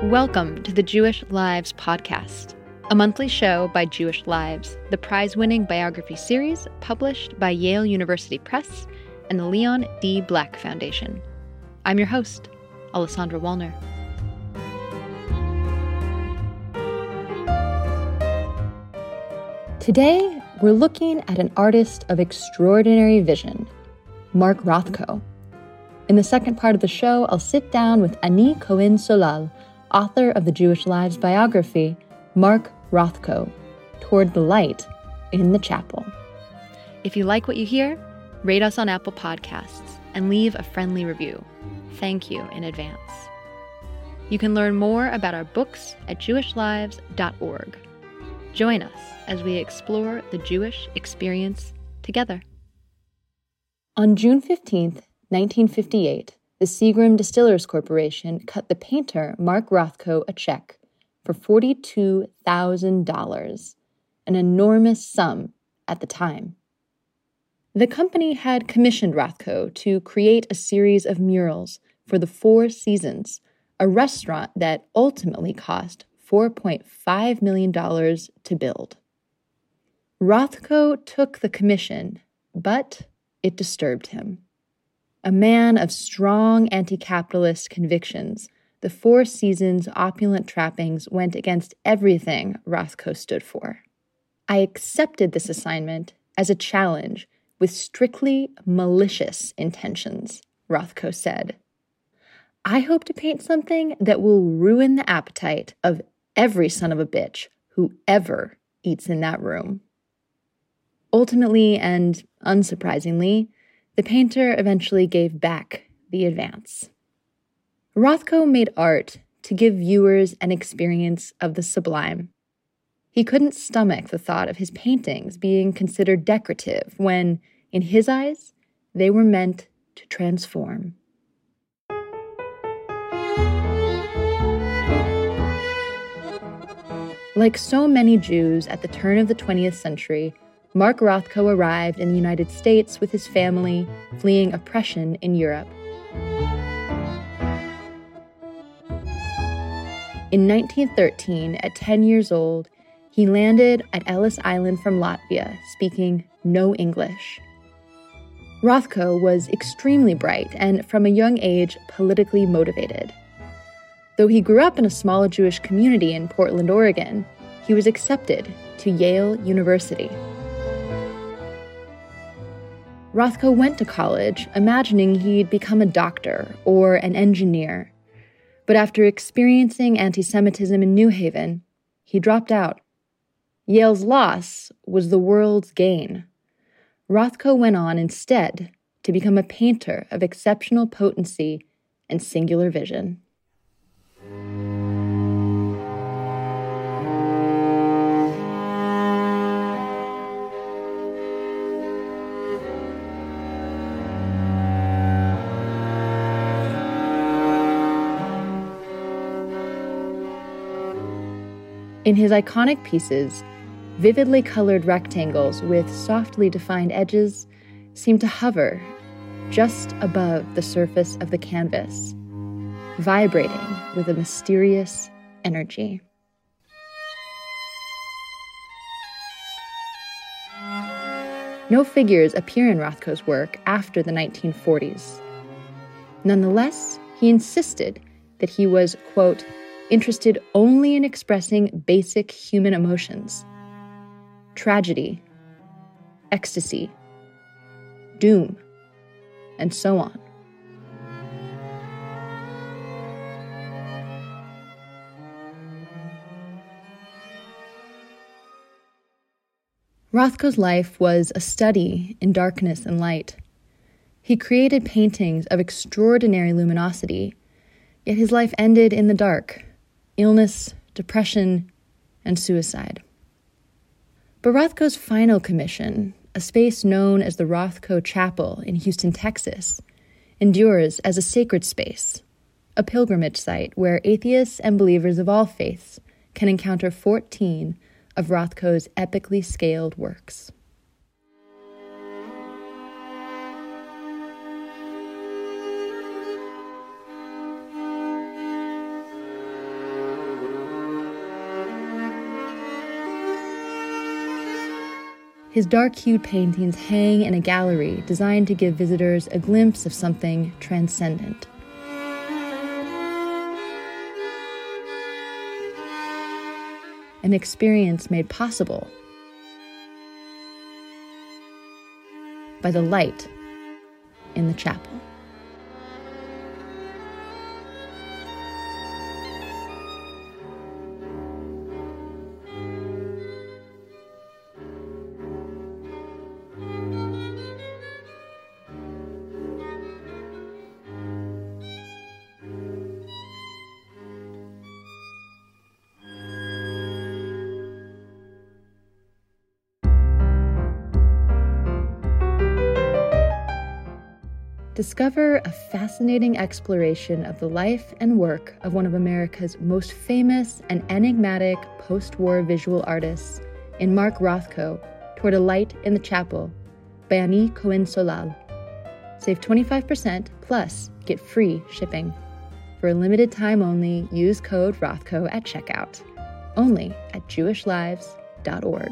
Welcome to the Jewish Lives podcast, a monthly show by Jewish Lives, the prize-winning biography series published by Yale University Press and the Leon D. Black Foundation. I'm your host, Alessandra Wallner. Today, we're looking at an artist of extraordinary vision, Mark Rothko. In the second part of the show, I'll sit down with Ani Cohen Solal, author of the Jewish Lives biography, Mark Rothko, Toward the Light in the Chapel. If you like what you hear, rate us on Apple Podcasts and leave a friendly review. Thank you in advance. You can learn more about our books at jewishlives.org. Join us as we explore the Jewish experience together. On June 15th, 1958, the Seagram Distillers Corporation cut the painter Mark Rothko a check for $42,000, an enormous sum at the time. The company had commissioned Rothko to create a series of murals for the Four Seasons, a restaurant that ultimately cost $4.5 million to build. Rothko took the commission, but it disturbed him. A man of strong anti-capitalist convictions, the Four Seasons' opulent trappings went against everything Rothko stood for. I accepted this assignment as a challenge with strictly malicious intentions, Rothko said. I hope to paint something that will ruin the appetite of every son of a bitch who ever eats in that room. Ultimately, and unsurprisingly, the painter eventually gave back the advance. Rothko made art to give viewers an experience of the sublime. He couldn't stomach the thought of his paintings being considered decorative when, in his eyes, they were meant to transform. Like so many Jews at the turn of the 20th century, Mark Rothko arrived in the United States with his family, fleeing oppression in Europe. In 1913, at 10 years old, he landed at Ellis Island from Latvia, speaking no English. Rothko was extremely bright and, from a young age, politically motivated. Though he grew up in a small Jewish community in Portland, Oregon, he was accepted to Yale University. Rothko went to college imagining he'd become a doctor or an engineer. But after experiencing anti-Semitism in New Haven, he dropped out. Yale's loss was the world's gain. Rothko went on instead to become a painter of exceptional potency and singular vision. In his iconic pieces, vividly colored rectangles with softly defined edges seem to hover just above the surface of the canvas, vibrating with a mysterious energy. No figures appear in Rothko's work after the 1940s. Nonetheless, he insisted that he was, quote, interested only in expressing basic human emotions: tragedy, ecstasy, doom, and so on. Rothko's life was a study in darkness and light. He created paintings of extraordinary luminosity, yet his life ended in the dark: illness, depression, and suicide. But Rothko's final commission, a space known as the Rothko Chapel in Houston, Texas, endures as a sacred space, a pilgrimage site where atheists and believers of all faiths can encounter 14 of Rothko's epically scaled works. His dark-hued paintings hang in a gallery designed to give visitors a glimpse of something transcendent. An experience made possible by the light in the chapel. Discover a fascinating exploration of the life and work of one of America's most famous and enigmatic post-war visual artists in Mark Rothko, Toward a Light in the Chapel by Ani Cohen-Solal. Save 25% plus get free shipping. For a limited time only, use code Rothko at checkout. Only at jewishlives.org.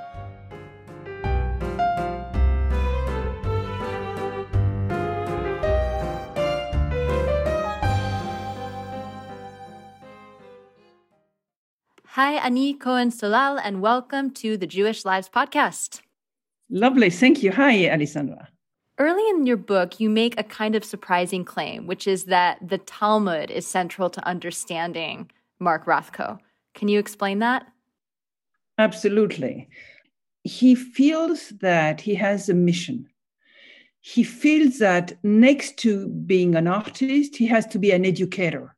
Hi, Ani Cohen-Solal, and welcome to the Jewish Lives podcast. Lovely. Thank you. Hi, Alessandra. Early in your book, you make a kind of surprising claim, which is that the Talmud is central to understanding Mark Rothko. Can you explain that? Absolutely. He feels that he has a mission. He feels that next to being an artist, he has to be an educator.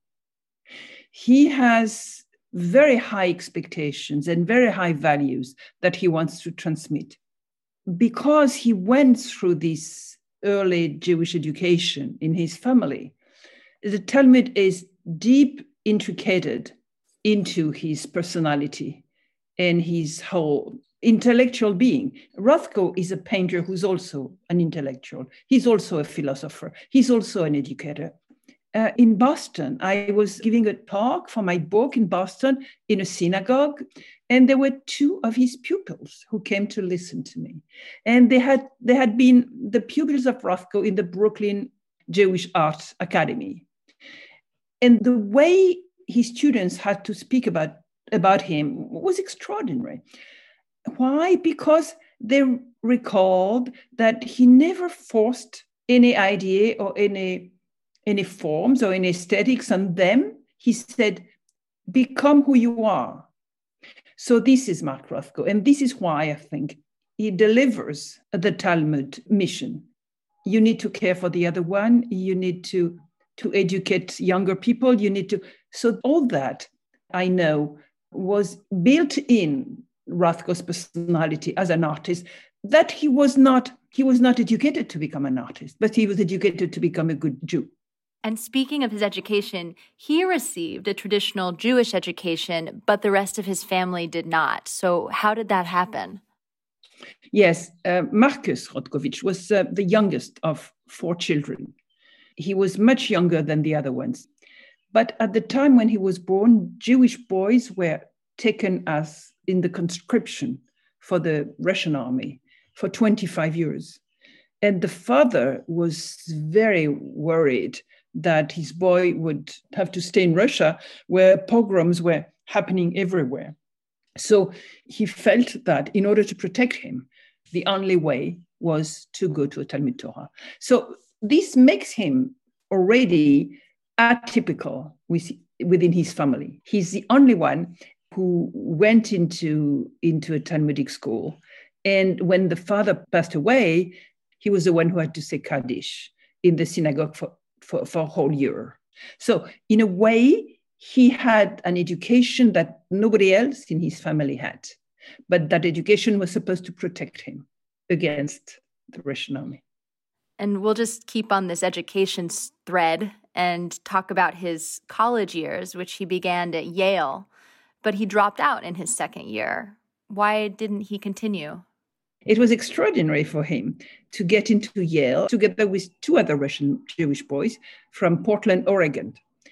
He has very high expectations and very high values that he wants to transmit. Because he went through this early Jewish education in his family, the Talmud is deep intricated into his personality and his whole intellectual being. Rothko is a painter who's also an intellectual. He's also a philosopher. He's also an educator. In Boston, I was giving a talk for my book in Boston in a synagogue, and there were two of his pupils who came to listen to me. And they had been the pupils of Rothko in the Brooklyn Jewish Art Academy. And the way his students had to speak about him was extraordinary. Why? Because they recalled that he never forced any idea or any forms or any aesthetics on them. He said, become who you are. So this is Mark Rothko. And this is why I think he delivers the Talmud mission. You need to care for the other one. You need to educate younger people. So all that I know was built in Rothko's personality as an artist, that he was not educated to become an artist, but he was educated to become a good Jew. And speaking of his education, he received a traditional Jewish education, but the rest of his family did not. So how did that happen? Yes, Marcus Rotkovich was the youngest of 4 children. He was much younger than the other ones. But at the time when he was born, Jewish boys were taken as in the conscription for the Russian army for 25 years. And the father was very worried that his boy would have to stay in Russia, where pogroms were happening everywhere. So he felt that in order to protect him, the only way was to go to a Talmud Torah. So this makes him already atypical within his family. He's the only one who went into a Talmudic school. And when the father passed away, he was the one who had to say Kaddish in the synagogue for a whole year. So in a way, he had an education that nobody else in his family had. But that education was supposed to protect him against the Russian army. And we'll just keep on this education thread and talk about his college years, which he began at Yale, but he dropped out in his second year. Why didn't he continue? It was extraordinary for him to get into Yale together with 2 other Russian Jewish boys from Portland, Oregon.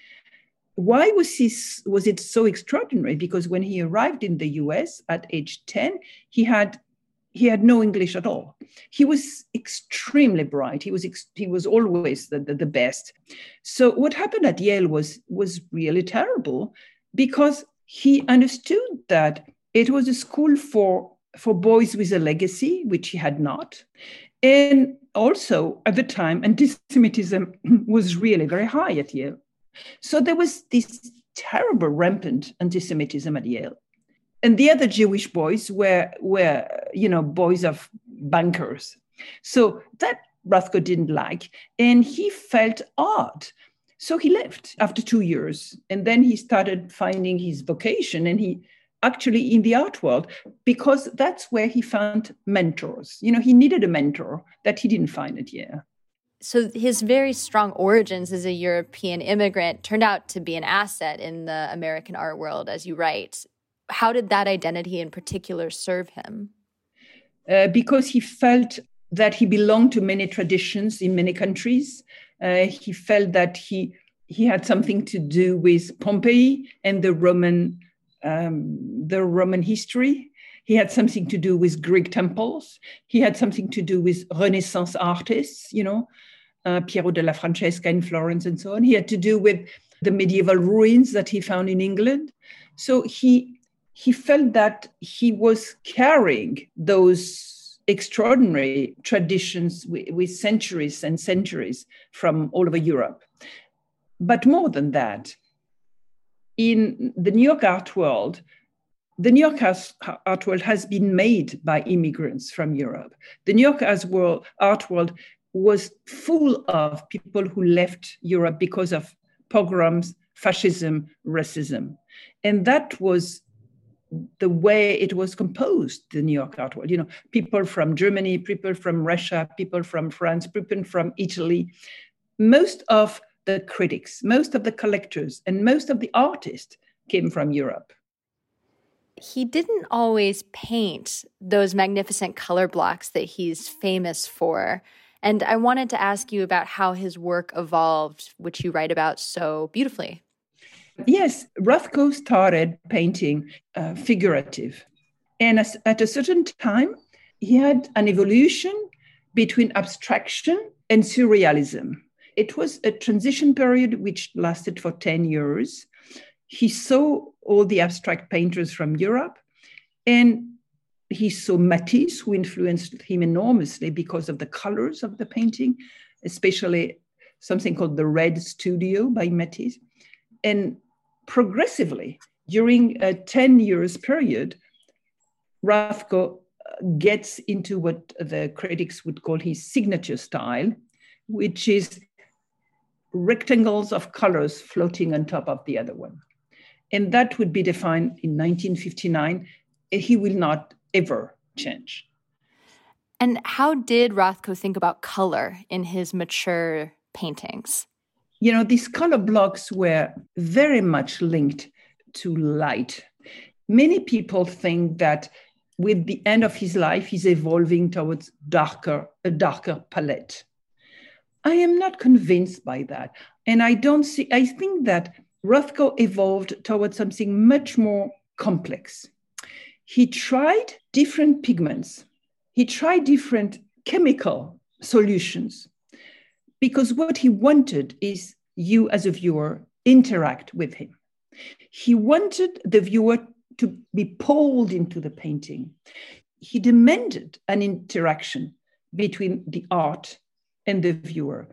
Why was it so extraordinary? Because when he arrived in the US at age 10, he had he had no English at all. He was extremely bright. He was always the best. So what happened at Yale was really terrible, because he understood that it was a school for boys with a legacy, which he had not. And also, at the time, anti-Semitism was really very high at Yale. So there was this terrible, rampant anti-Semitism at Yale. And the other Jewish boys were boys of bankers. So that Rothko didn't like, and he felt odd. So he left after 2 years. And then he started finding his vocation, and he actually in the art world, because that's where he found mentors. He needed a mentor that he didn't find at Yale. So his very strong origins as a European immigrant turned out to be an asset in the American art world, as you write. How did that identity in particular serve him? Because he felt that he belonged to many traditions in many countries. He felt that he had something to do with Pompeii and the Roman history. He had something to do with Greek temples. He had something to do with Renaissance artists, Piero della Francesca in Florence and so on. He had to do with the medieval ruins that he found in England. So he felt that he was carrying those extraordinary traditions with centuries and centuries from all over Europe. But more than that, in the New York art world, the New York art world has been made by immigrants from Europe. The New York art world was full of people who left Europe because of pogroms, fascism, racism. And that was the way it was composed, the New York art world. People from Germany, people from Russia, people from France, people from Italy. Most of the critics, most of the collectors, and most of the artists came from Europe. He didn't always paint those magnificent color blocks that he's famous for. And I wanted to ask you about how his work evolved, which you write about so beautifully. Yes, Rothko started painting figurative. And at a certain time, he had an evolution between abstraction and surrealism. It was a transition period which lasted for 10 years. He saw all the abstract painters from Europe, and he saw Matisse, who influenced him enormously because of the colors of the painting, especially something called the Red Studio by Matisse. And progressively, during a 10 years period, Rothko gets into what the critics would call his signature style, which is rectangles of colors floating on top of the other one. And that would be defined in 1959. He will not ever change. And how did Rothko think about color in his mature paintings? These color blocks were very much linked to light. Many people think that with the end of his life, he's evolving towards a darker palette. I am not convinced by that. And I think that Rothko evolved towards something much more complex. He tried different pigments. He tried different chemical solutions, because what he wanted is you as a viewer interact with him. He wanted the viewer to be pulled into the painting. He demanded an interaction between the art and the viewer.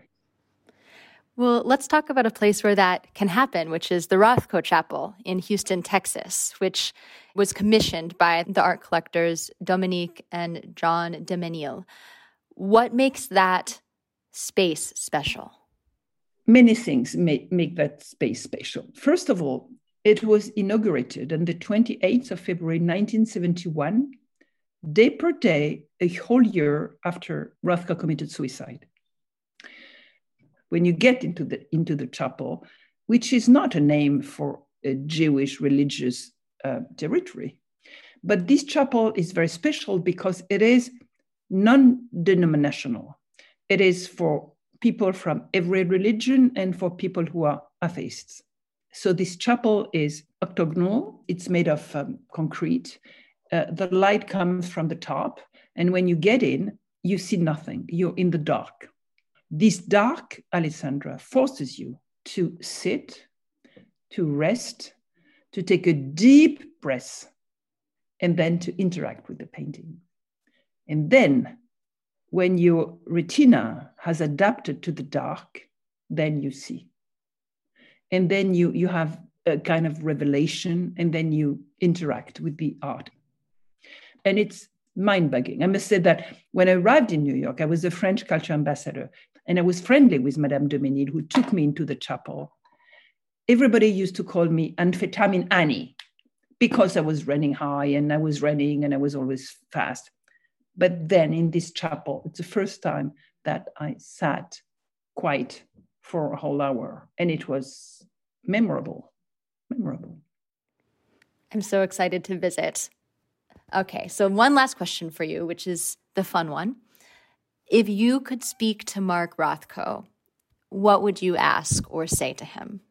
Well, let's talk about a place where that can happen, which is the Rothko Chapel in Houston, Texas, which was commissioned by the art collectors Dominique and John Demenil. What makes that space special? Many things make that space special. First of all, it was inaugurated on the 28th of February, 1971, day per day, a whole year after Rothko committed suicide. When you get into the chapel, which is not a name for a Jewish religious territory, but this chapel is very special because it is non-denominational. It is for people from every religion and for people who are atheists. So this chapel is octagonal. It's made of concrete. The light comes from the top, And when you get in, you see nothing. You're in the dark. This dark, Alessandra, forces you to sit, to rest, to take a deep breath, and then to interact with the painting. And then when your retina has adapted to the dark, then you see. And then you have a kind of revelation, and then you interact with the art. And it's mind-boggling. I must say that when I arrived in New York, I was a French culture ambassador, and I was friendly with Madame de Ménil, who took me into the chapel. Everybody used to call me Amphetamine Annie, because I was running high, and I was running, and I was always fast. But then in this chapel, it's the first time that I sat quiet for a whole hour, and it was memorable. I'm so excited to visit. Okay, so one last question for you, which is the fun one. If you could speak to Mark Rothko, what would you ask or say to him?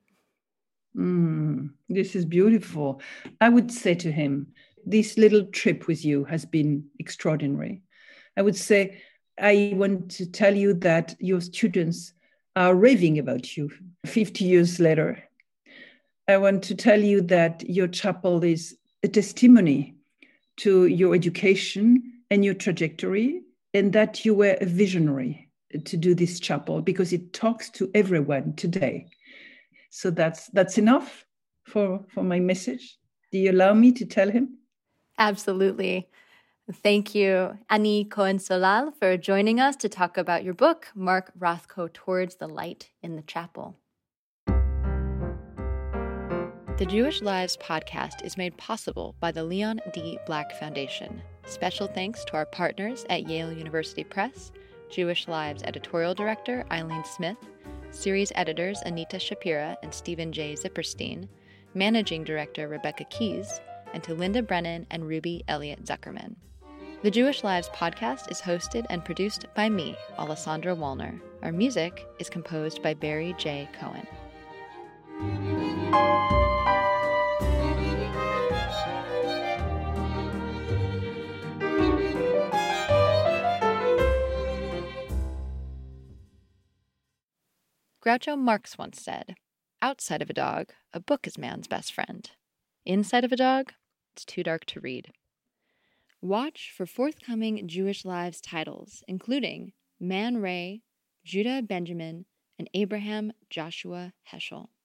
This is beautiful. I would say to him, this little trip with you has been extraordinary. I would say, I want to tell you that your students are raving about you 50 years later. I want to tell you that your chapel is a testimony to your education and your trajectory, and that you were a visionary to do this chapel because it talks to everyone today. So that's enough for my message. Do you allow me to tell him? Absolutely. Thank you, Annie Cohen-Solal, for joining us to talk about your book, Mark Rothko, Towards the Light in the Chapel. The Jewish Lives podcast is made possible by the Leon D. Black Foundation. Special thanks to our partners at Yale University Press, Jewish Lives editorial director Eileen Smith, series editors Anita Shapira and Stephen J. Zipperstein, managing director Rebecca Keys, and to Linda Brennan and Ruby Elliott Zuckerman. The Jewish Lives podcast is hosted and produced by me, Alessandra Wallner. Our music is composed by Barry J. Cohen. Groucho Marx once said, "Outside of a dog, a book is man's best friend. Inside of a dog, it's too dark to read." Watch for forthcoming Jewish Lives titles, including Man Ray, Judah Benjamin, and Abraham Joshua Heschel.